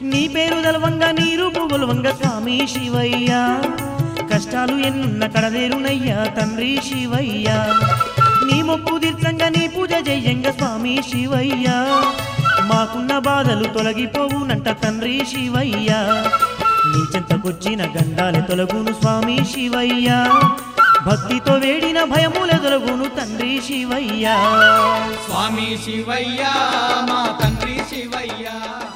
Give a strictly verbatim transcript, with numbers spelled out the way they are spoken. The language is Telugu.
నీ పేరు దలవంగా నీ రూపు గొలవంగా స్వామి శివయ్య కష్టాలు ఎన్నున్న కడదేరునయ్యా తండ్రి శివయ్య నీ మొక్కు తీర్చంగా నీ పూజ చెయ్యంగా స్వామి శివయ్య మాకున్న బాధలు తొలగిపోవునంట తండ్రి శివయ్య నీ చెంతకొచ్చిన గండాలే తొలగును స్వామి శివయ్య భక్తితో వేడిన భయములే తొలగును తండ్రి శివయ్య స్వామి శివయ్య మా తండ్రి శివయ్య